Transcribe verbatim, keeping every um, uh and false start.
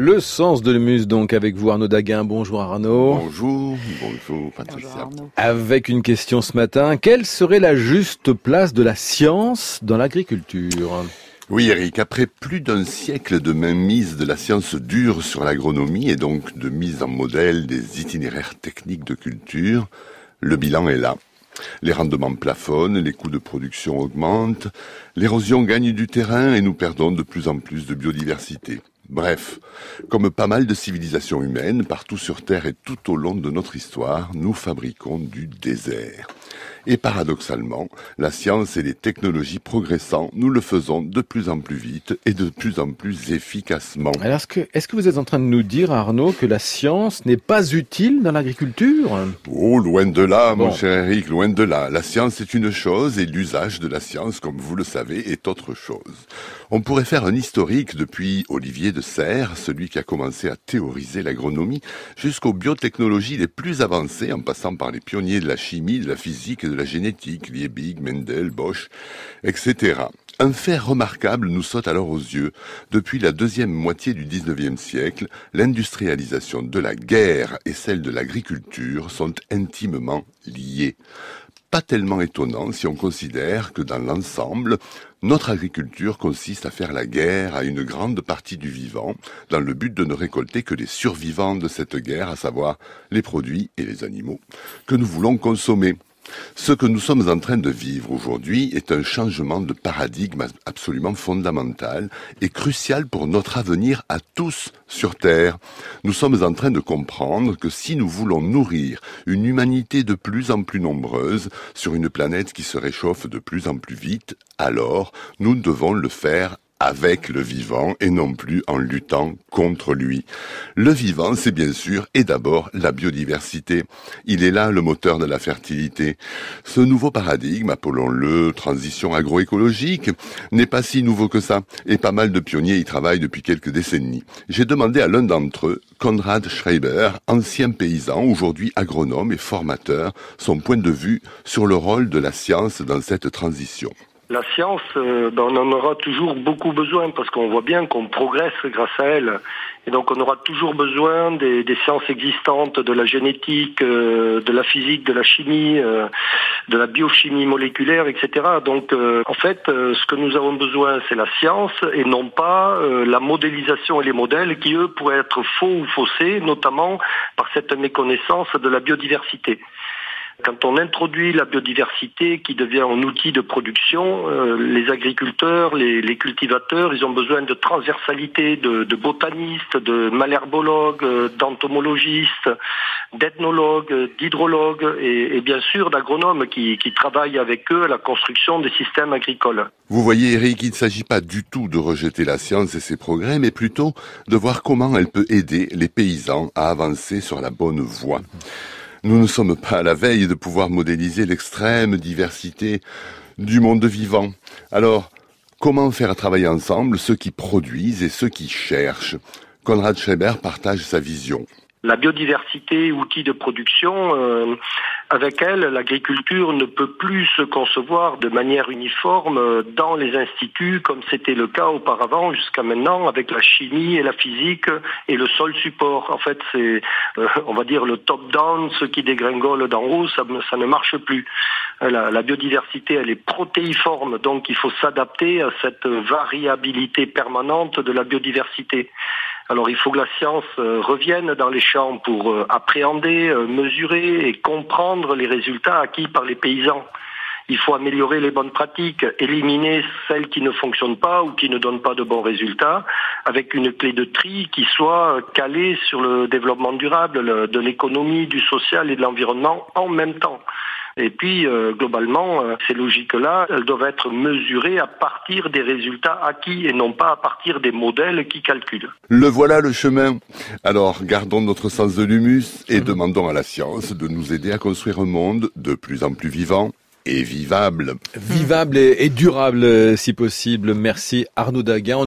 Le sens de l'humus, donc, avec vous, Arnaud Daguin. Bonjour Arnaud. Bonjour, bonjour Patricia. Bonjour, Avec une question ce matin, quelle serait la juste place de la science dans l'agriculture ? Oui Eric, après plus d'un siècle de mainmise de la science dure sur l'agronomie et donc de mise en modèle des itinéraires techniques de culture, le bilan est là. Les rendements plafonnent, les coûts de production augmentent, l'érosion gagne du terrain et nous perdons de plus en plus de biodiversité. Bref, comme pas mal de civilisations humaines, partout sur Terre et tout au long de notre histoire, nous fabriquons du désert. Et paradoxalement, la science et les technologies progressant, nous le faisons de plus en plus vite et de plus en plus efficacement. Alors, est-ce que, est-ce que vous êtes en train de nous dire, Arnaud, que la science n'est pas utile dans l'agriculture ? Oh, loin de là, bon. mon cher Eric, loin de là. La science est une chose et l'usage de la science, comme vous le savez, est autre chose. On pourrait faire un historique depuis Olivier de Serres, celui qui a commencé à théoriser l'agronomie, jusqu'aux biotechnologies les plus avancées, en passant par les pionniers de la chimie, de la physique et de la génétique, Liebig, Mendel, Bosch, et cetera. Un fait remarquable nous saute alors aux yeux. Depuis la deuxième moitié du dix-neuvième siècle, l'industrialisation de la guerre et celle de l'agriculture sont intimement liées. Pas tellement étonnant si on considère que dans l'ensemble, notre agriculture consiste à faire la guerre à une grande partie du vivant, dans le but de ne récolter que les survivants de cette guerre, à savoir les produits et les animaux que nous voulons consommer. Ce que nous sommes en train de vivre aujourd'hui est un changement de paradigme absolument fondamental et crucial pour notre avenir à tous sur Terre. Nous sommes en train de comprendre que si nous voulons nourrir une humanité de plus en plus nombreuse sur une planète qui se réchauffe de plus en plus vite, alors nous devons le faire avec le vivant et non plus en luttant contre lui. Le vivant, c'est bien sûr et d'abord la biodiversité. Il est là le moteur de la fertilité. Ce nouveau paradigme, appelons-le transition agroécologique, n'est pas si nouveau que ça et pas mal de pionniers y travaillent depuis quelques décennies. J'ai demandé à l'un d'entre eux, Konrad Schreiber, ancien paysan, aujourd'hui agronome et formateur, son point de vue sur le rôle de la science dans cette transition. La science, euh, ben on en aura toujours beaucoup besoin parce qu'on voit bien qu'on progresse grâce à elle. Et donc on aura toujours besoin des, des sciences existantes, de la génétique, euh, de la physique, de la chimie, euh, de la biochimie moléculaire, et cetera. Donc euh, en fait, euh, ce que nous avons besoin, c'est la science et non pas euh, la modélisation et les modèles qui, eux, pourraient être faux ou faussés, notamment par cette méconnaissance de la biodiversité. Quand on introduit la biodiversité qui devient un outil de production, euh, les agriculteurs, les, les cultivateurs, ils ont besoin de transversalité, de, de botanistes, de malherbologues, euh, d'entomologistes, d'ethnologues, d'hydrologues et, et bien sûr d'agronomes qui, qui travaillent avec eux à la construction des systèmes agricoles. Vous voyez Eric, il ne s'agit pas du tout de rejeter la science et ses progrès, mais plutôt de voir comment elle peut aider les paysans à avancer sur la bonne voie. Nous ne sommes pas à la veille de pouvoir modéliser l'extrême diversité du monde vivant. Alors, comment faire travailler ensemble ceux qui produisent et ceux qui cherchent ? Konrad Schreiber partage sa vision. La biodiversité, outil de production, euh, avec elle, l'agriculture ne peut plus se concevoir de manière uniforme dans les instituts comme c'était le cas auparavant jusqu'à maintenant avec la chimie et la physique et le sol support. En fait, c'est, euh, on va dire, le top-down, ce qui dégringole d'en haut, ça, ça ne marche plus. La, la biodiversité, elle est protéiforme, donc il faut s'adapter à cette variabilité permanente de la biodiversité. Alors il faut que la science euh, revienne dans les champs pour euh, appréhender, euh, mesurer et comprendre les résultats acquis par les paysans. Il faut améliorer les bonnes pratiques, éliminer celles qui ne fonctionnent pas ou qui ne donnent pas de bons résultats, avec une clé de tri qui soit calée sur le développement durable le, de l'économie, du social et de l'environnement en même temps. Et puis, euh, globalement, euh, ces logiques-là, elles doivent être mesurées à partir des résultats acquis et non pas à partir des modèles qui calculent. Le voilà le chemin. Alors, gardons notre sens de l'humus et mmh. demandons à la science de nous aider à construire un monde de plus en plus vivant et vivable. Vivable et, et durable, si possible. Merci Arnaud Daguin.